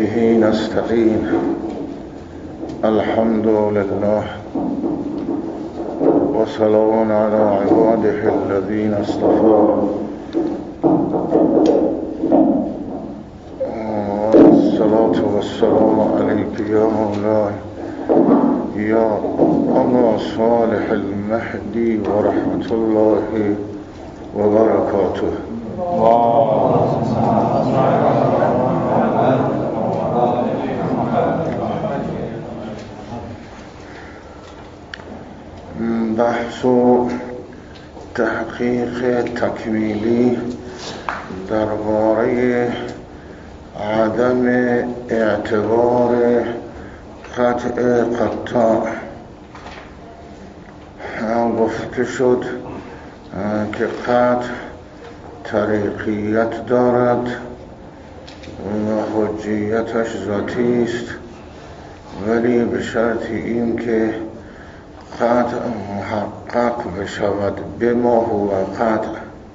وبه نستعين. الحمد لله وسلام على عباده الذين اصطفى. الصلاة والسلام عليك يا مولاي يا أبا صالح المهدي ورحمة الله وبركاته. بحث و تحقیق تکمیلی درباره عدم اعتبار قطع قطاع گفته شد که قطع طریقیت دارد و حجیتش ذاتی است، ولی به شرط این که قطع محقق بشود به ما هو قطع.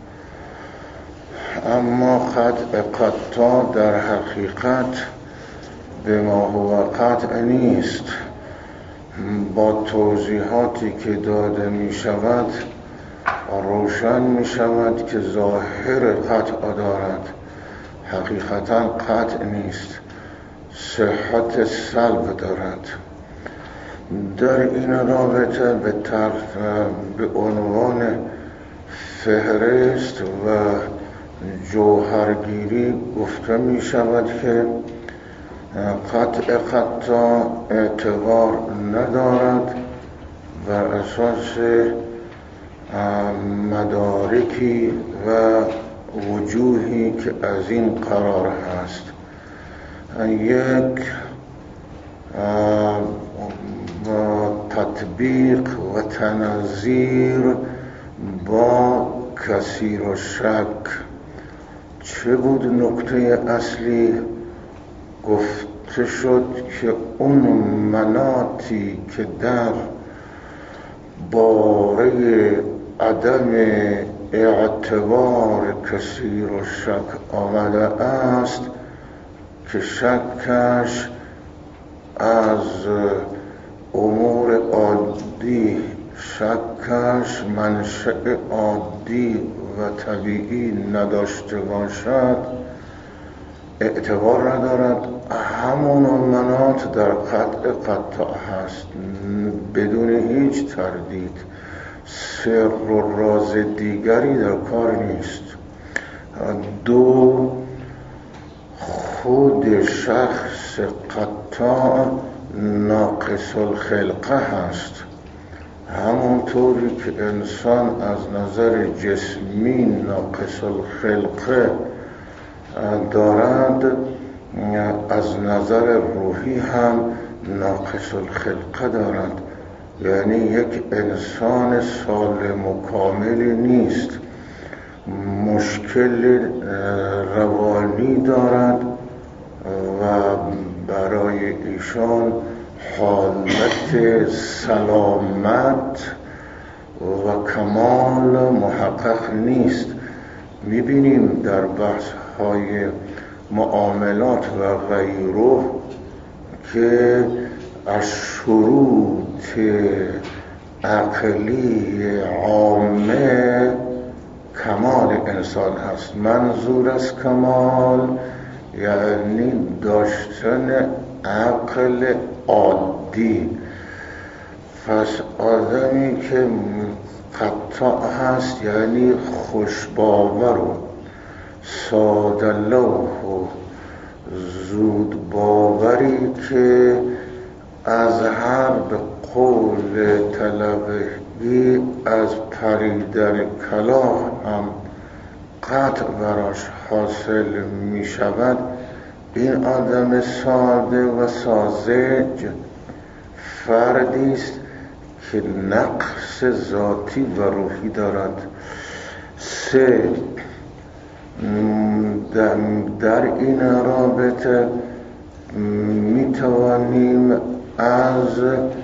اما قطع قطاع در حقیقت به ما هو قطع نیست. با توضیحاتی که داده می شود روشن می شود که ظاهر قطع دارد، حقیقتا قطع نیست، صحت سلب دارد. در این رابطه به عنوان فهرست و جوهرگیری گفته می شود که قطع قطاع اعتبار ندارد بر اساس مدارکی و وجوهی که از این قرار هست. یک، تطبیق و تنظیر با کثیر و شک. چه بود نکته اصلی؟ گفته شد که اون مناطی که در باره عدم اعتبار کثیر و شک آمده است که شکش از امور عادی، شکش منشأ عادی و طبیعی نداشته باشد، اعتبار ندارد. همون مناط در قطع قطاع هست بدون هیچ تردید. سر و راز دیگری در کار نیست. دو، خود شخص قطاع ناقص الخلقه هست، همونطوری که انسان از نظر جسمی ناقص الخلقه دارد، از نظر روحی هم ناقص الخلقه دارد. یعنی یک انسان سالم و کاملی نیست، مشکل روانی دارد و برای ایشان حالت سلامت و کمال محقق نیست. میبینیم در بحث های معاملات و غیره که از شروط عقلی عامه کمال انسان هست. منظور از کمال یعنی داشتن عقل عادی. پس آدمی که قطاع هست یعنی خوشباور و ساده لوح و زود باوری که از هر به قول طلبگی از پریدن کلاه هم قطع براش حاصل می شود، این آدم ساده و ساذج فردی است که نقص ذاتی و روحی دارد. سه، در این رابطه می توانیم از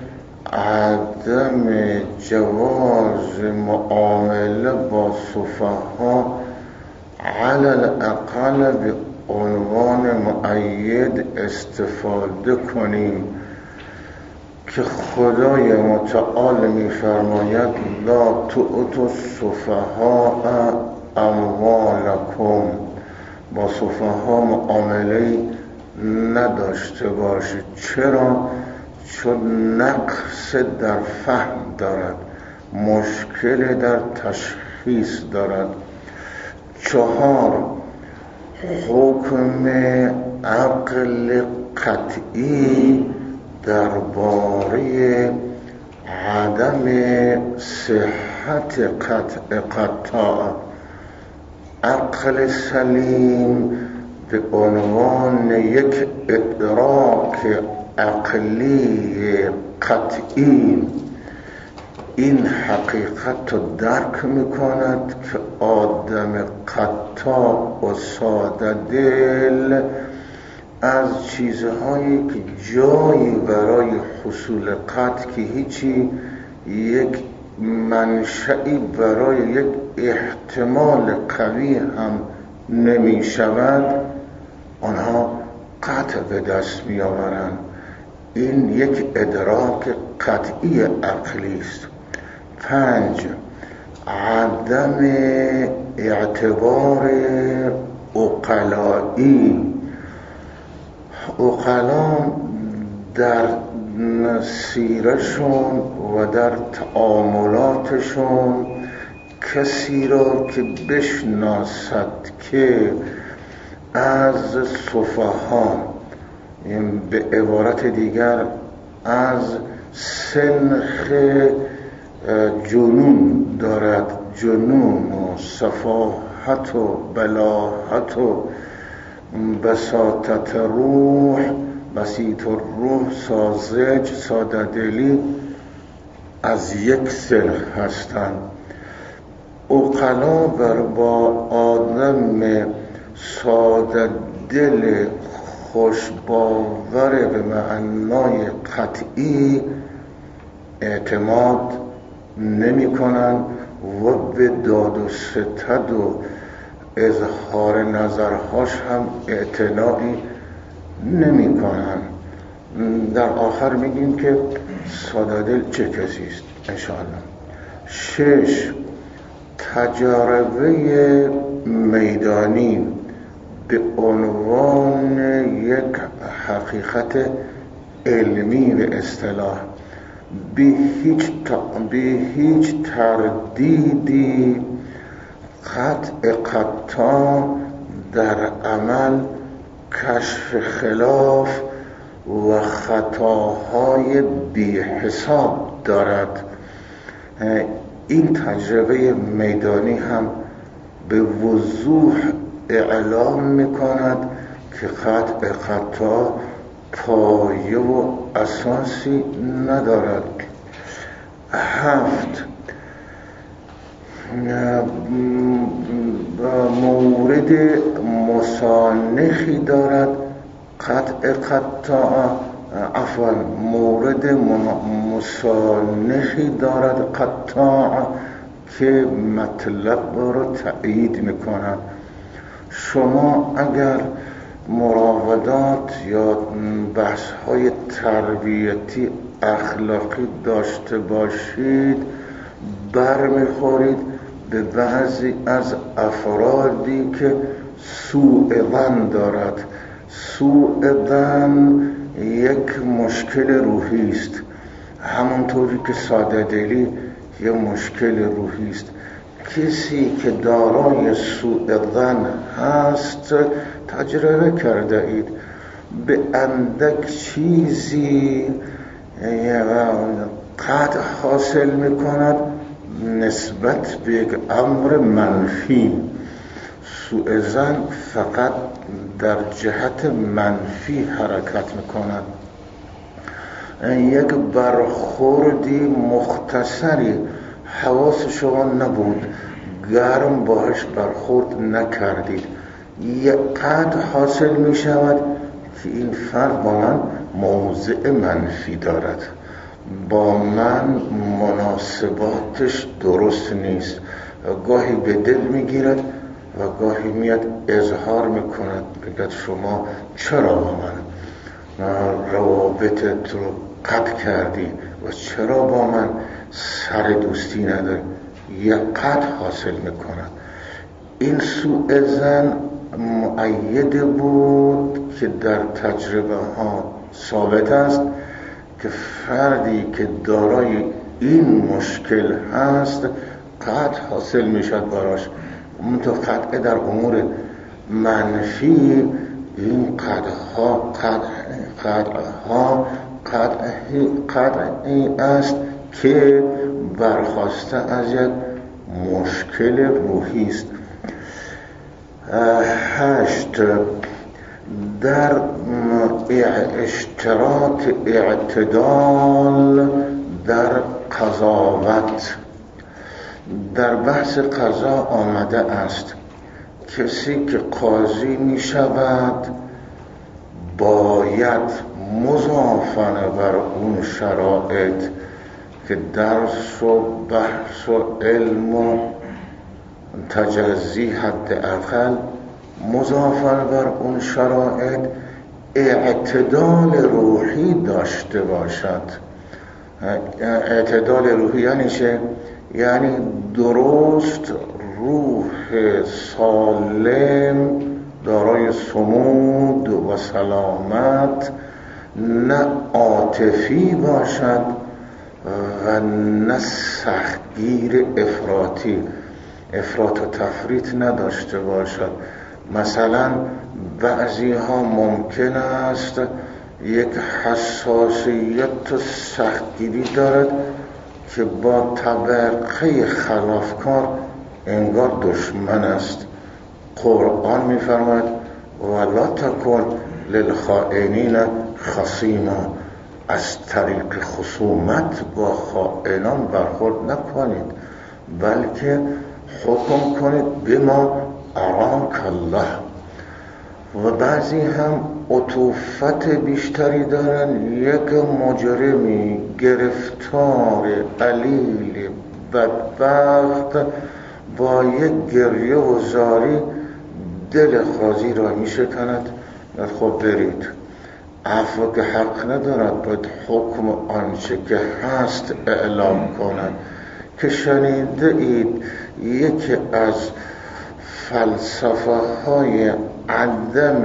عدم جواز معامله با سفها علی الاقل به عنوان مؤید استفاده کنیم که خدای متعال می‌فرماید لا تؤتوا السفهاء اموالکم، با سفها معامله نداشته باشید. چرا؟ چون نقص در فهم دارد، مشکل در تشخیص دارد. 4 حکم عقل قطعی درباره عدم صحت قطع. عقل سلیم به عنوان یک ادراک عقلی قطعی این حقیقت رو درک میکند که آدم قطاع و ساده دل از چیزهایی که جایی برای حصول قطع که هیچی، یک منشئی برای یک احتمال قوی هم نمی شود، آنها قطع به دست می آورند. این یک ادراک قطعی عقلی است. 5 عدم اعتبار عقلایی. عقلا در سیرشون و در تعاملاتشون کسی را که بشناسد که از سفها، به عبارت دیگر از سنخ جنون دارد، جنون و سفاهت و بلاهت و بساطت روح، بسیط الروح، ساذج، ساده دلی، از یک سنخ هستند. عقلا با آدم ساده دل خوشباور به معنای قطعی اعتماد نمی کنند و به داد و ستد و اظهار نظرهاش هم اعتنایی نمی کنند. در آخر میگیم که ساده دل چه کسی است انشاءالله. 6 تجربه میدانی به عنوان یک حقیقت علمی به اصطلاح، بی هیچ تردیدی قطع در عمل کشف خلاف و خطاهای بی حساب دارد. این تجربه میدانی هم به وضوح اعلام میکند که قطع پایه و اساسی ندارد. 7 مورد مسانخی دارد مورد مسانخی دارد قطاع که مطلب رو تأیید میکنند. شما اگر مراودات یا بحث‌های تربیتی اخلاقی داشته باشید، برمیخورید به بعضی از افرادی که سوء ظن دارد. سوء ظن یک مشکل روحی است، همونطوری که ساده دلی یک مشکل روحی است. کسی که دارای سوء ظن هست، تجربه کرده اید، به اندک چیزی قطع حاصل میکند نسبت به یک امر منفی. سوء ظن فقط در جهت منفی حرکت میکند. یک برخوردی مختصری حواس شما نبود، گرم باهاش برخورد نکردید، یک قطع حاصل می شود که این فرد با من موضع منفی دارد، با من مناسباتش درست نیست. گاهی به دل می گیرد و گاهی میاد اظهار میکند، بگد شما چرا با من روابطت رو قطع کردی و چرا با من سر دوستی نداری، یه قطع حاصل میکند. این سوء ظن مؤید بود که در تجربه ها ثابت است که فردی که دارای این مشکل هست قطع حاصل میشد براش. منتها قطع در امور منفی این قطعی است که برخواسته از یک مشکل روحی است. 8. در اشتراط اعتدال در قضاوت. در بحث قضا آمده است کسی که قاضی می شود باید مضافاً بر اون شرایط که درس و بحث و علم و تجزی حداقل مضافاً بر اون شرایط اعتدال روحی داشته باشد. اعتدال روحی یعنی چه؟ یعنی درست روح سالم دارای صمود و سلامت، نه عاطفی باشد و نه سختگیر افراطی، افراط و تفریط نداشته باشد. مثلا بعضی ها ممکن است یک حساسیت و سختگیری دارد که با طبقه خلافکار انگار دشمن است. قرآن می‌فرماید ولا تکن للخائنین خصیما، از طریق خصومت با خائنان برخورد نکنید، بلکه حکم کنید بما اراک الله. و بعضی هم عطوفت بیشتری دارن. یک مجرمی گرفتار علیل بدبخت با یک گریه و زاری دل قاضی را می شکند. خب برید، عفو که حق ندارد، باید حکم آنچه که هست اعلام کند. که شنیده اید یکی از فلسفه های عدم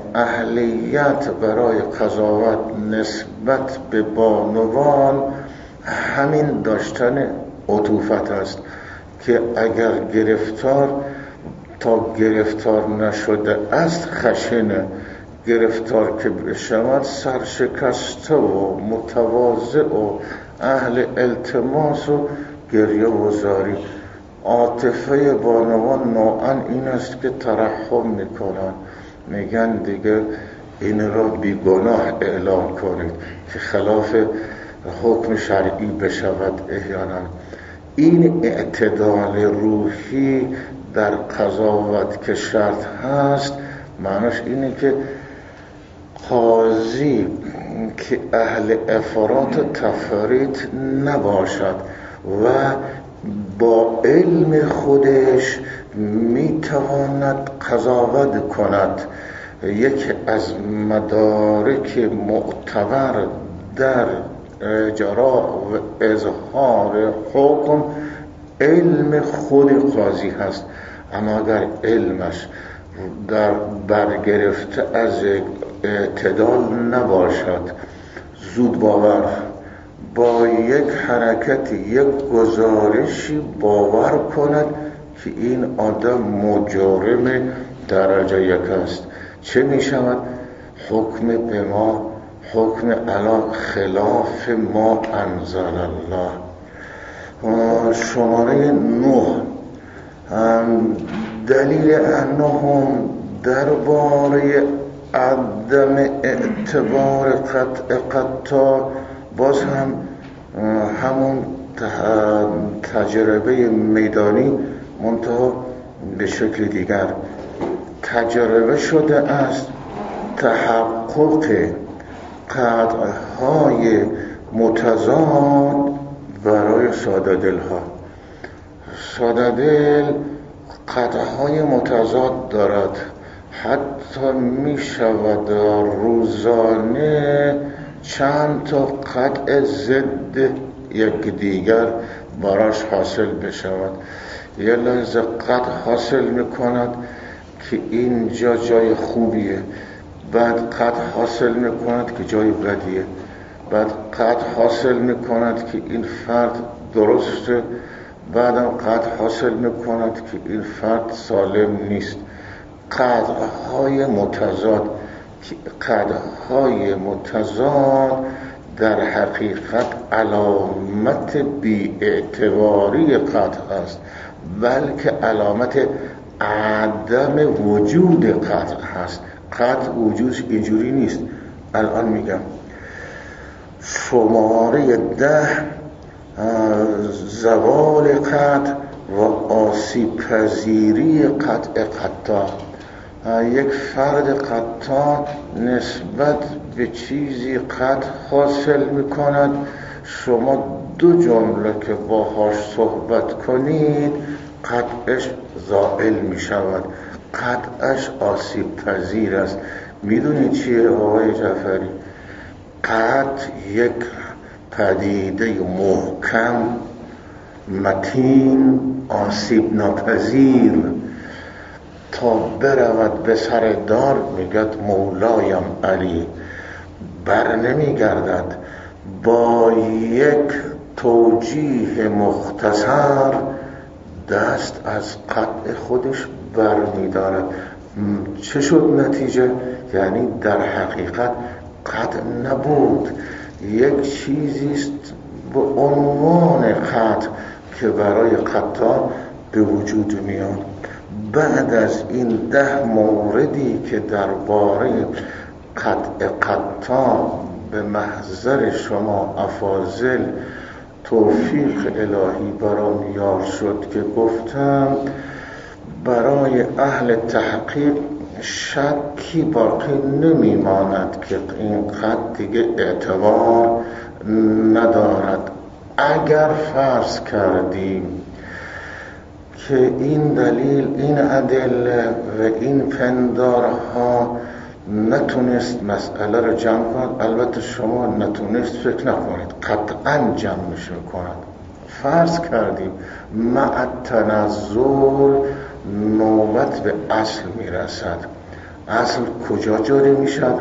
اهلیت برای قضاوت نسبت به بانوان همین داشتن عطوفت است که اگر گرفتار تا گرفتار نشده است خشنه، گرفتار که بشود سرشکسته و متواضع و اهل التماس و گریه و زاری. عاطفه بانوان نوعا این است که ترحم میکنن، میگن دیگه این را بیگناه اعلام کنید که خلاف حکم شرعی بشود احیانا. این اعتدال روحی در قضاوت که شرط هست، معناش اینه که قاضی که اهل افراط و تفریط نباشد و با علم خودش میتواند قضاوت کند. یکی از مدارک معتبر در اجرا و اظهار حکم علم خود قاضی هست. اما اگر علمش در برگرفته از اعتدال نباشد، زود باور با یک حرکت یک گزارشی باور کند که این آدم مجرم درجه یک است، چه می شود؟ حکم به ما، حکم علا خلاف ما انزل الله. شماره 9 دلیل انهم درباره عدم اعتبار قطع باز هم همون تجربه میدانی منتها به شکل دیگر تجربه شده است. تحقق قطعهای متضاد برای ساده دل ها. ساده دل قطعهای متضاد دارد، حتی می شود روزانه چند تا قطع ضد یکدیگر براش حاصل بشود. یه لحظه قطع حاصل می کند که اینجا جای خوبیه، بعد قطع حاصل می کند که جای بدیه، بعد قطع حاصل می کند که این فرد درسته، بعدم قطع حاصل می کند که این فرد سالم نیست. قطعهای متضاد در حقیقت علامت بی‌اعتباری قطع است، بلکه علامت عدم وجود قطع هست. قطع وجودش اینجوری نیست. الان میگم شماره 10 زوال قطع و آسیب پذیری قطع قطاع. یک فرد قطاع نسبت به چیزی قطع حاصل میکند، شما 2 جمله که باهاش صحبت کنید قطعش زائل میشود، قطعش آسیب پذیر است. میدونید چیه آقای جعفری؟ قطع یک پدیده محکم، متین، آسیب ناپذیر تا برود به سر دار میگد مولایم علی، بر نمیگردد. با یک توجیه مختصر دست از قطع خودش بر میدارد. چه شد نتیجه؟ یعنی در حقیقت قطع نبود، یک چیزیست به عنوان قطع که برای قطاع به وجود میاد. بعد از این 10 موردی که درباره قطع قطاع به محضر شما افاضل توفیق الهی برام یار شد که گفتم، برای اهل تحقیق شکی باقی نمیماند که این قطع دیگه اعتبار ندارد. اگر فرض کردیم که این دلیل، این ادله و این پندارها نتونست مسئله رو جمع کند، البته شما نتونست فکر نکنید، قطعا جمعش میکند. فرض کردیم مع تنزل نوبت به اصل میرسد. اصل کجا جاری میشد؟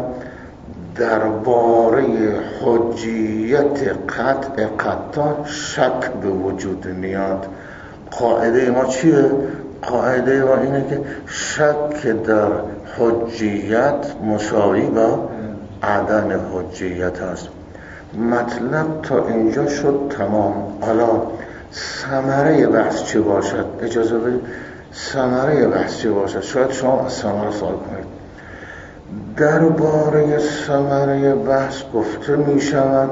درباره حجیت قطع قطاع شک به وجود میاد. قاعده ما چیه؟ قاعده ما اینه که شک در حجیت مساوی با عدم حجیت است. مطلب تا اینجا شد تمام. حالا ثمره بحث چه باشد؟ اجازه بدید ثمره بحث چه باشد؟ شاید شما از ثمره سوال کنید. درباره ثمره بحث گفته می شود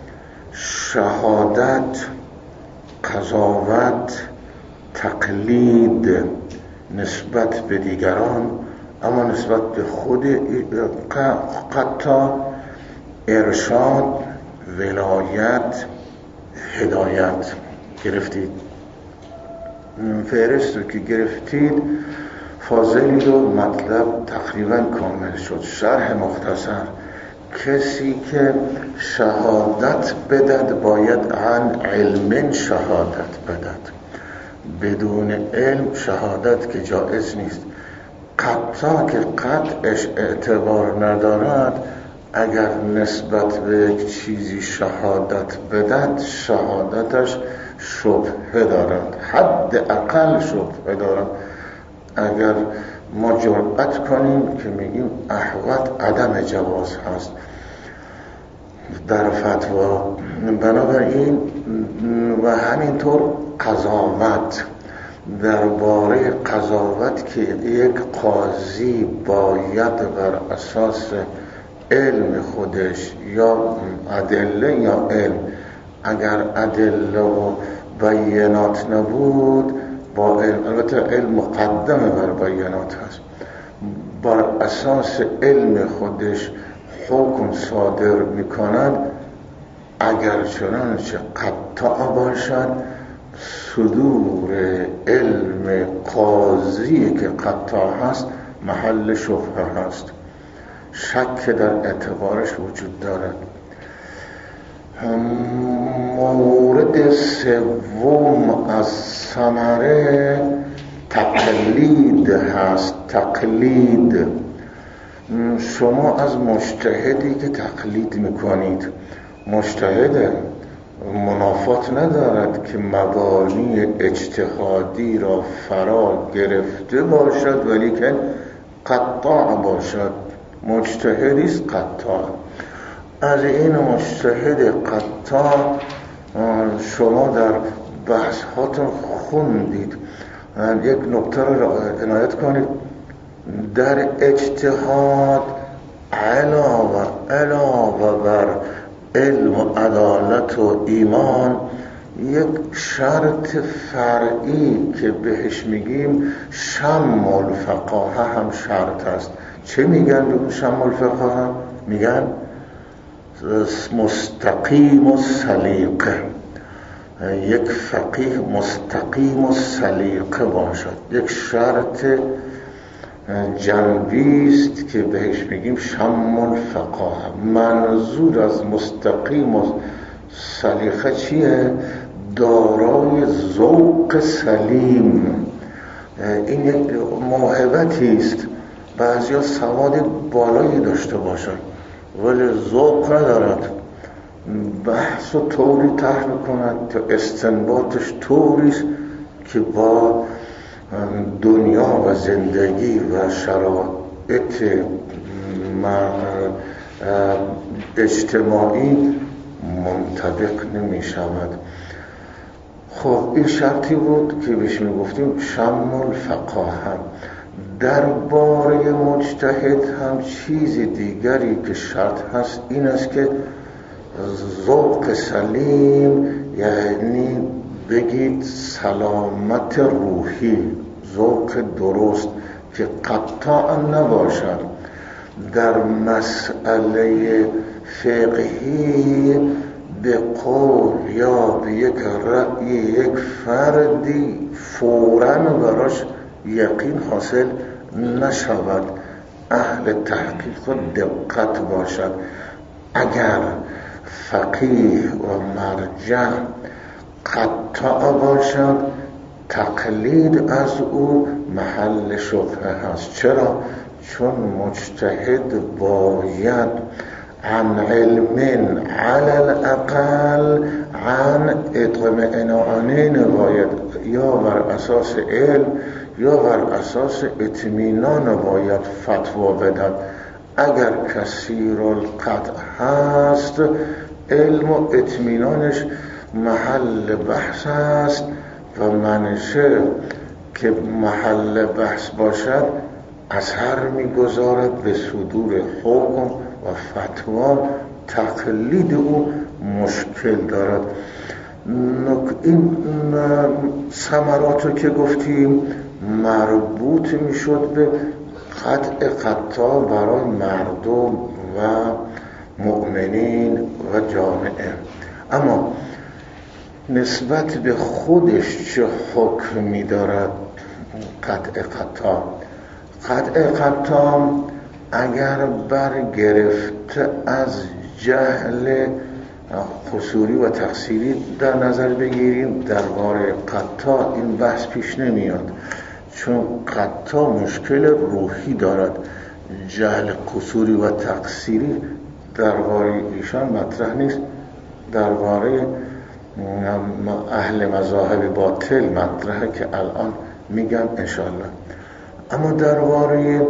شهادت، قضاوت، تقلید نسبت به دیگران، اما نسبت به خود قطاع ارشاد، ولایت، هدایت. گرفتید؟ فهرست رو که گرفتید فاضلی رو مطلب تقریبا کامل شد. شرح مختصر: کسی که شهادت بدد باید عن علم شهادت بدد، بدون علم شهادت که جایز نیست. قطع که قطعش اعتبار ندارد، اگر نسبت به یک چیزی شهادت بدد شهادتش شبهه دارد، حد اقل شبهه دارد. اگر ما جرأت کنیم که میگیم احوط عدم جواز هست در فتوا. بنابراین و همینطور قضاوت، درباره قضاوت که یک قاضی باید بر اساس علم خودش یا ادله یا علم، اگر ادله و بینات نبود با علم، البته علم مقدمه بر بینات هست، بر اساس علم خودش حکم صادر میکند. اگر چنانچه قطع باشد صدور علم قاضی که قطاع هست محل شبهه هست، شک در اعتبارش وجود دارد. مورد سوم از ثمره تقلید هست. تقلید، شما از مجتهدی که تقلید میکنید، مجتهد منافات ندارد که مبانی اجتهادی را فرا گرفته باشد ولیکن قطاع باشد. مجتهدیست قطاع. از این مجتهد قطاع شما در بحث هاتون خوندید. یک نکته را عنایت کنید، در اجتهاد علاوه بر علم و عدالت و ایمان یک شرط فرعی که بهش میگیم شم الفقاهه هم شرط است. چه میگن به شم الفقاهه؟ میگن مستقیم و سلیقه. یک فقیه مستقیم و سلیقه باشد، یک شرط جنبیست که بهش میگیم شم الفقاهه. منظور از مستقیم و سلیقه چیه؟ دارای ذوق سلیم. این یک موهبتی است. بعضیا سواد بالایی داشته باشند ولی ذوق ندارد، بحث و طوری طرح میکنند تا استنباطش طوریست که با دنیا و زندگی و شرایط اجتماعی منطبق نمی شود. خب این شرطی بود که بهش میگفتیم شم الفقاهه. درباره مجتهد هم چیز دیگری که شرط هست این است که ذوق سلیم، یعنی بگید سلامت روحی، ذوق درست که قطاع نباشد. در مسئله فقهی به قول یا به یک رأی یک فردی فوراً براش یقین حاصل نشود. اهل تحقیق و دقت باشد. اگر فقیه و مرجع قطاع باشد تقلید از او محل شبهه هست. چرا؟ چون مجتهد باید عن علم علی الاقل عن اطمئنانین، باید یا بر اساس علم یا بر اساس اطمینان باید فتوا بدهد. اگر کثیر القطع هست علم و اطمینانش محل بحث است و منشه که محل بحث باشد اثر میگذارد به صدور حکم و فتوا. تقلید او مشکل دارد. این ثمراتو که گفتیم مربوط میشد به قطاع برای مردم و مؤمنین و جامعه. اما نسبت به خودش چه حکمی دارد قطع قطاع اگر برگرفته از جهل قصوری و تقصیری در نظر بگیریم، درباره قطاع این بحث پیش نمیاد، چون قطاع مشکل روحی دارد. جهل قصوری و تقصیری درباره ایشان مطرح نیست، درباره اهل مذاهب باطل مطرحه که الان میگم انشالله. اما درباره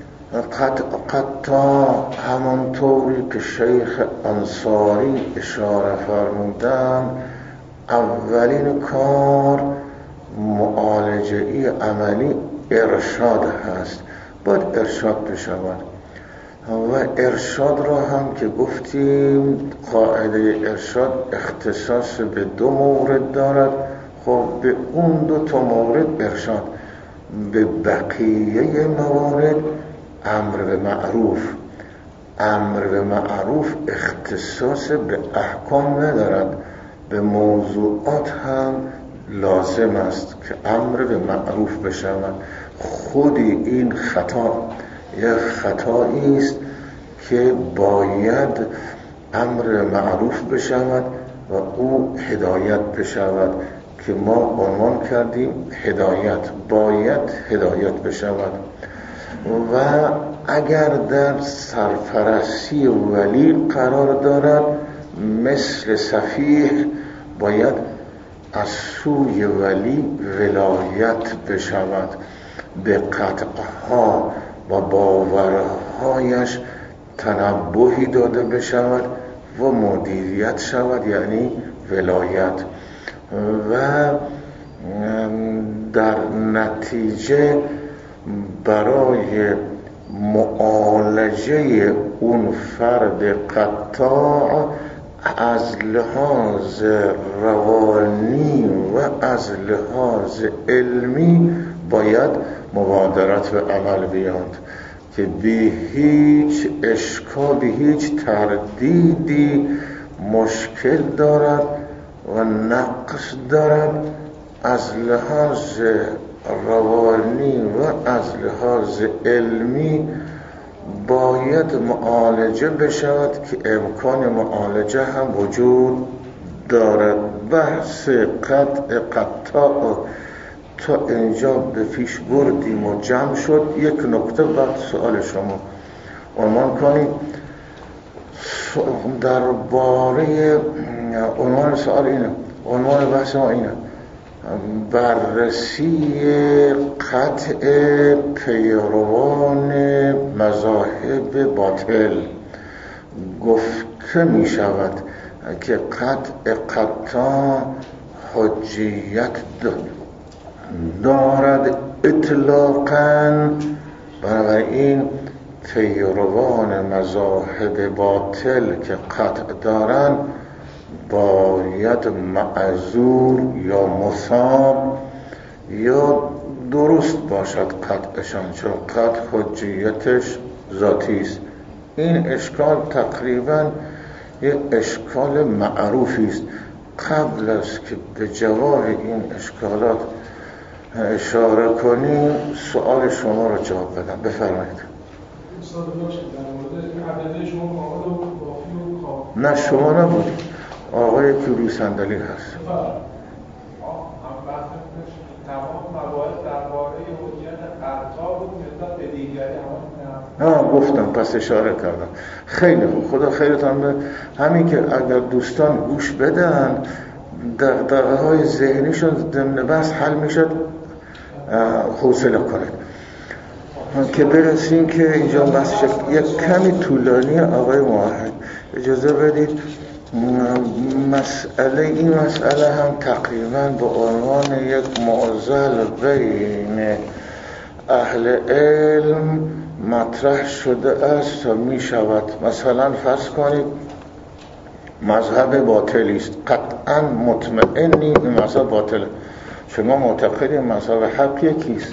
قطاع همانطوری که شیخ انصاری اشاره فرمودن، اولین کار معالجه عملی ارشاد هست. باید ارشاد بشود و ارشاد را هم که گفتیم قاعده ارشاد اختصاص به 2 مورد دارد. خب به اون 2 مورد ارشاد، به بقیه موارد امر به معروف اختصاص به احکام ندارد، به موضوعات هم لازم است که امر به معروف بشود. خود این خطا یک خطایی است که باید امر معروف بشود و او هدایت بشود، که ما عنوان کردیم هدایت، باید هدایت بشود. و اگر در سرپرستی ولی قرار دارد، مثل سفیح باید از سوی ولی ولایت بشود، به قطعها و باورهایش تنبهی داده بشود و مدیریت شود، یعنی ولایت. و در نتیجه برای معالجه اون فرد قطاع از لحاظ روانی و از لحاظ علمی باید مبادرت به عمل بیاند، که بی هیچ اشکال، بی هیچ تردیدی مشکل دارد و نقص دارد، از لحاظ روانی و از لحاظ علمی باید معالجه بشود که امکان معالجه هم وجود دارد. بحث قطاع تا اینجا به پیش بردیم و جمع شد. یک نکته بعد سوال شما عنوان کنید. درباره عنوان سوال اینه، عنوان بحث ما اینه: بررسی قطع پیروان مذاهب باطل. گفته می شود که قطع حجیت دارد اطلاقاً، بنابراین پیروان مذاهب باطل که قطع دارن باید معذور یا مصاب یا درست باشد قطعشان، چون قطع حجیتش ذاتی است. این اشکال تقریبا یک اشکال معروفی است. قبل از که به جواب این اشکالات اشاره کنیم سوال شما را جواب بدم. بفرمایید. نه شما نبودید، آقای که روی صندلی هست. گفتم، پس اشاره کردم. خیلی خوب، خدا خیرتان بده. همین که اگر دوستان گوش بدن دغدغه های ذهنیشون ضمن بحث حل میشد، حوصله کنید که برسیم که اینجا بحث یک کمی طولانی. آقای موحد اجازه بدید این مسئله هم تقریبا به عنوان یک معضل بین اهل علم مطرح شده است تا می شود. مثلا فرض کنید مذهب باطلی است، قطعا مطمئنی این مذهب باطله، شما معتقدی مذهب حق یکیست.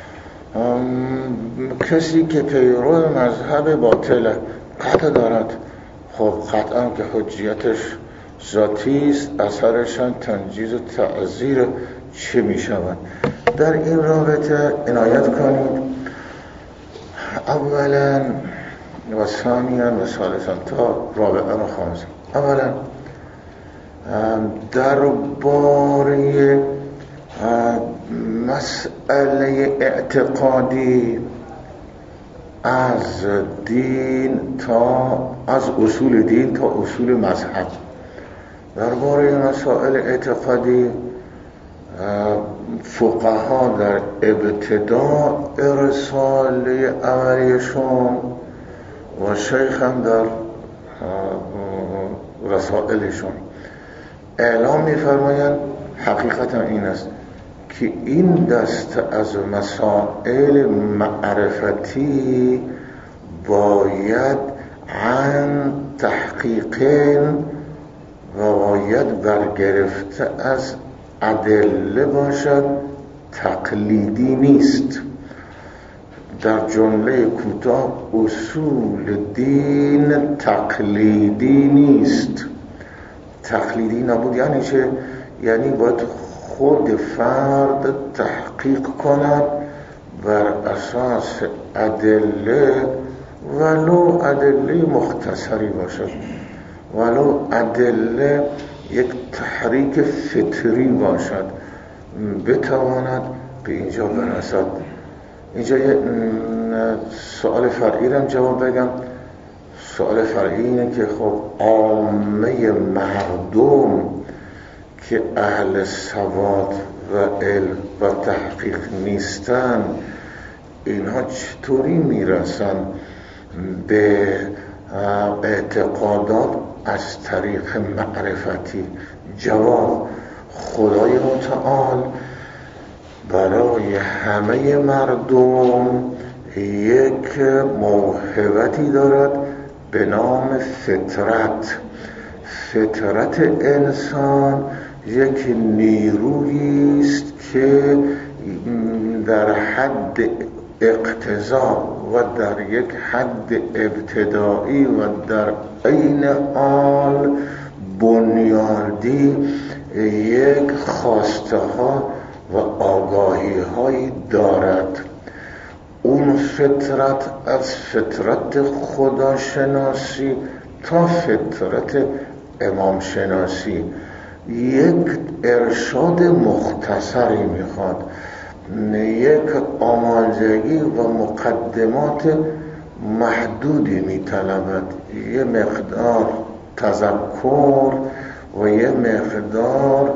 کسی که پیرو مذهب باطله قطع دارد، خب قطعا که حجیتش ذاتی است، اثرشان تنجیز و تعزیر چه می شود؟ در این رابطه عنایت کنید اولا و ثانیا و ثالثا تا رابعا و خامسا. اولا درباره مسئله اعتقادی از اصول دین تا اصول مذهب، درباره مسائل اعتقادی فقها در ابتداء رساله عملیشون و شیخ هم در رسائلشون اعلام می‌فرمایند حقیقت این است که این دست از مسائل معرفتی باید عن تحقیقین و باید برگرفته از ادله باشد، تقلیدی نیست. در جمله کوتاه اصول دین تقلیدی نیست. تقلیدی نبود یعنی چه؟ یعنی باید خود فرد تحقیق کند بر اساس ادله، ولو ادله مختصری باشد، ولو ادله یک تحریک فطری باشد، بتواند به اینجا برسد. اینجا یه سوال فرعی رو جواب بگم. سوال فرعی اینه که خب عامه مردم که اهل سواد و علم و تحقیق نیستن، اینها چطوری میرسن به اعتقادات از طریق معرفتی؟ جواب: خدای متعال برای همه مردم یک موهبتی دارد به نام فطرت. فطرت انسان یک نیرویی است که در حد اقتضا و در یک حد ابتدایی و در عین حال بنیادی یک خواسته ها و آگاهی هایی دارد. اون فطرت از فطرت خداشناسی تا فطرت امام شناسی یک ارشاد مختصری میخواد، یک آماجگی و مقدمات محدودی میطلبد، یه مقدار تذکر و یه مقدار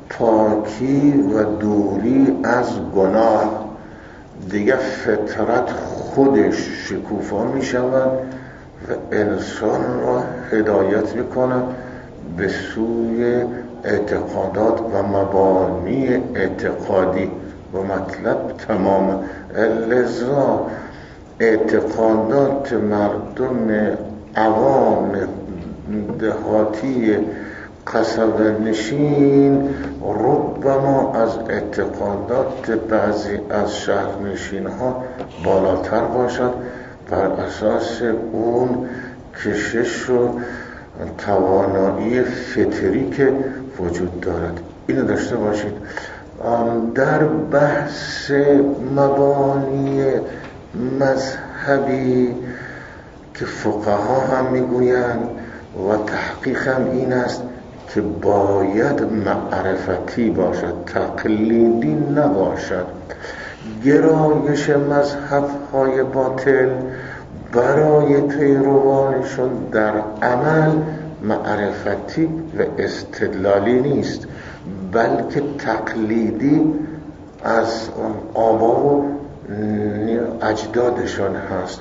پاکی و دوری از گناه. دیگه فطرت خودش شکوفا می شود و انسان را هدایت می کند به سوی اعتقادات و مبانی اعتقادی و مطلب تمام. لذا اعتقادات مردم عوام دهاتی قصبه نشین ربما از اعتقادات بعضی از شهرنشین ها بالاتر باشد، بر اساس اون کشش و توانایی فطری که وجود دارد. اینو داشته باشید. در بحث مبانی مذهبی که فقها هم میگویند و تحقیق هم این است که باید معرفتی باشد، تقلیدی نباشد. گرایش مذهب‌های باطل برای پیروانشون در عمل معرفتی و استدلالی نیست، بلکه تقلیدی از آبا و اجدادشون هست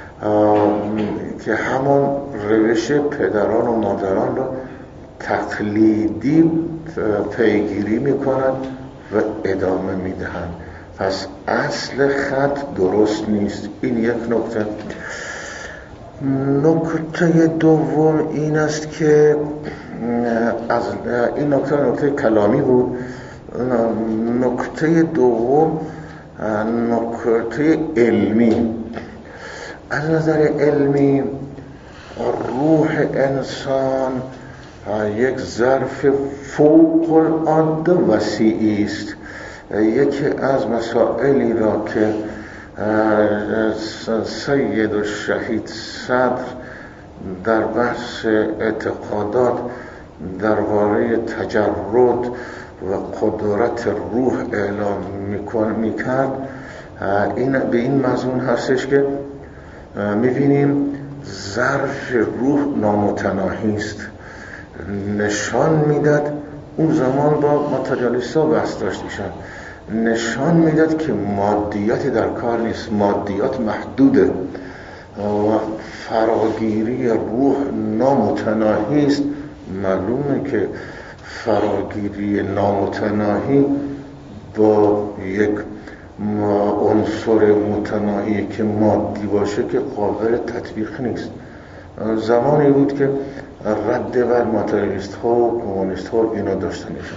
که همون روش پدران و مادران را تقلیدی پیگیری میکنند و ادامه میدهند. پس اصل خط درست نیست. این یک نکته. نکته دوم این است که از این نکته کلامی بود. نکته دوم نکته علمی. از نظر علمی روح انسان یک ظرف فوق العاده وسیعی است. یکی از مسائلی را که سید الشهید صدر در بحث اعتقادات درباره تجرد و قدرت روح اعلام میکرد، این به این مضمون هستش که میبینیم ظرف روح نامتناهی است. نشان میداد، اون زمان با ماتریالیستا بحث داشتیشن، نشان میداد که مادیاتی در کار نیست، مادیات محدوده و فراگیری روح نامتناهی است. معلومه که فراگیری نامتناهی با یک عنصر متناهی که مادی باشه که قابل تطبیق نیست. زمانی بود که رد بر ماتریالیست ها و کمونیست ها اینا داشتنشون.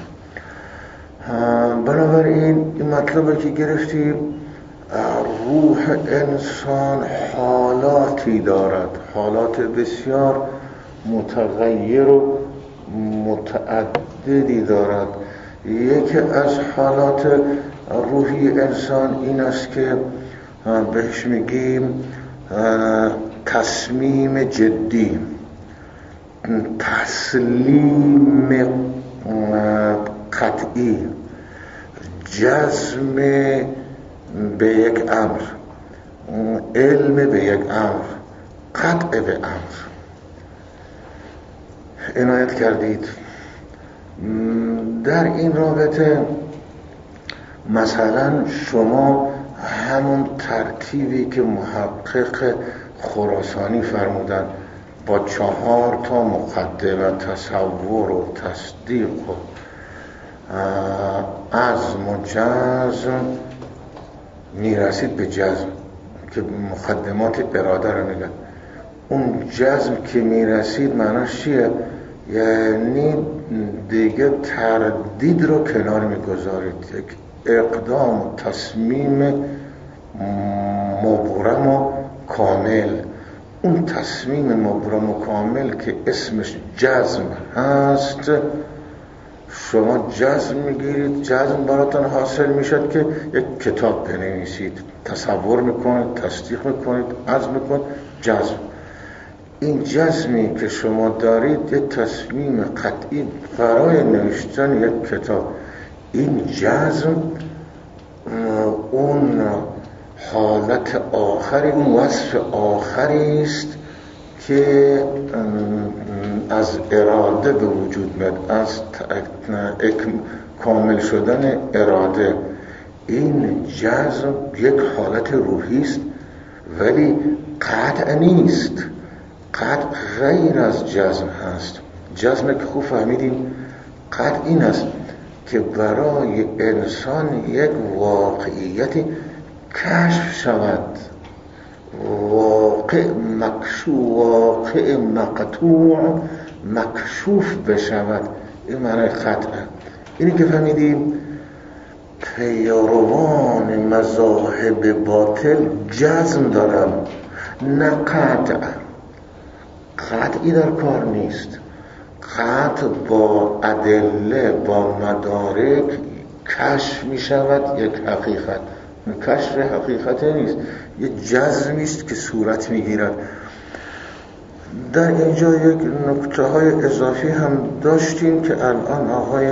بنابراین این مطلبه که گرفتیم، روح انسان حالاتی دارد، حالات بسیار متغیر و متعددی دارد. یکی از حالات روحی انسان این است که بهش میگیم تصمیم جدی، تسلیم قطعی، جزم به یک امر، علم به یک امر، قطع به امر. عنایت کردید در این رابطه مثلا شما همون ترتیبی که محقق خراسانی فرمودن با 4 تا مقدمه، تصور و تصدیق و عزم و جزم میرسید به جزم که مقدمات اراده رو میگن. اون جزم که میرسید معناش چیه؟ یعنی دیگه تردید رو کنار میگذارید، یک اقدام و تصمیم مبرم و کامل. اون تصمیم مبرم و کامل که اسمش جزم هست، شما جزم میگیرید، جزم براتون حاصل میشد که یک کتاب بنویسید، تصور میکنید، تصدیق میکنید، عزم میکنید، جزم. این جزمی که شما دارید یک تصمیم قطعی برای نوشتن یک کتاب. این جزم اون حالت آخری، اون وصف آخری است که از اراده به وجود میاد، از کامل شدن اراده. این جزم یک حالت روحی است ولی قطع نیست. قطع غیر از جزم هست. جزم که خوب فهمیدیم قطع این است که برای انسان یک واقعیتی کشف شود، واقع مقطوع مکشوف بشود. این معنی قطعه. اینی که فهمیدیم پیروان مذاهب باطل جزم دارن، نه قطع. قطعی در کار نیست. قطع با ادله، با مدارک کشف می شود یک حقیقت. کشف حقیقت نیست، یک جزمی است که صورت می گیرد. در اینجا یک نکته های اضافی هم داشتیم که الان آقای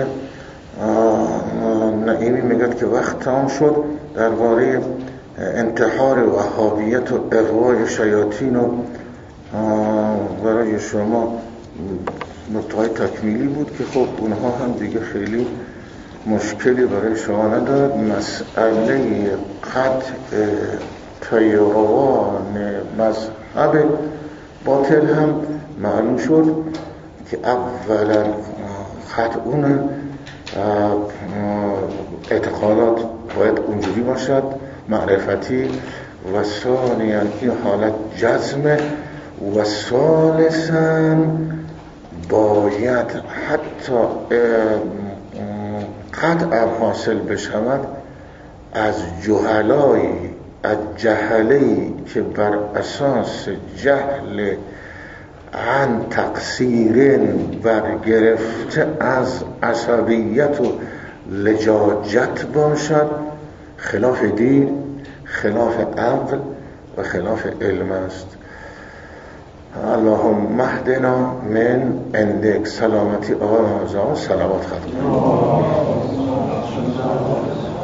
نعیمی میگد که وقت تمام شد. درباره انتحار وهابیت و اغوای شیاطین و برای شما نکته های تکمیلی بود که خب اونها هم دیگه خیلی مشکلی برای شما ندارد. مسئله قطع پیروان مذهب باطل هم معلوم شد که اولا قطع اون اعتقادات باید اونجوری باشد، معرفتی، و ثانیاً این حالت جزمه، و ثالثاً باید حتی قطع حاصل بشود از جهلایی، از جهلی که بر اساس جهل عن تقصیر برگرفته از عصبیت و لجاجت باشد، خلاف دین، خلاف عقل و خلاف علم است. اللهم اهدنا من عندك. سلامتی آقای حافظ، صلوات ختم.